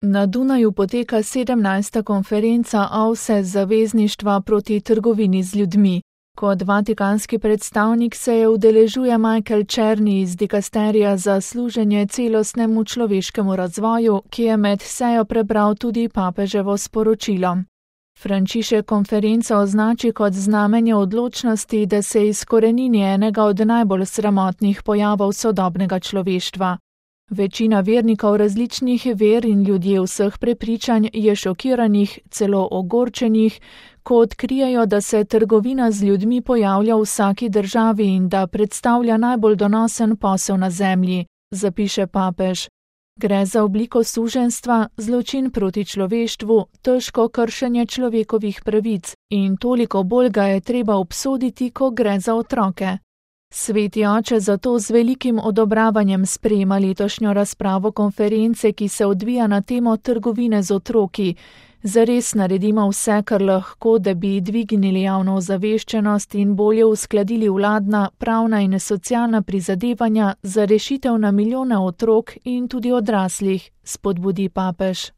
Na Dunaju poteka 17. konferenca OVSE Zavezništva proti trgovini z ljudmi. Kot vatikanski predstavnik se je udeležuje Michael Černi iz dikasterija za služenje celostnemu človeškemu razvoju, ki je med sejo prebral tudi papeževo sporočilo. Frančišek konferenco označi kot znamenje odločnosti, da se izkorenini enega od najbolj sramotnih pojavov sodobnega človeštva. Večina vernikov različnih ver in ljudje vseh prepričanj je šokiranih, celo ogorčenih, ko odkrijejo, da se trgovina z ljudmi pojavlja v vsaki državi in da predstavlja najbolj donosen posel na zemlji, zapiše papež. Gre za obliko suženjstva, zločin proti človeštvu, težko kršenje človekovih pravic in toliko bolj ga je treba obsoditi, ko gre za otroke. Sveti oče zato z velikim odobravanjem sprejema letošnjo razpravo konference, ki se odvija na temo trgovine z otroki. Zares naredimo vse, kar lahko, da bi dvignili javno ozaveščenost in bolje uskladili vladna, pravna in socialna prizadevanja za rešitev na milijone otrok in tudi odraslih, spodbudi papež.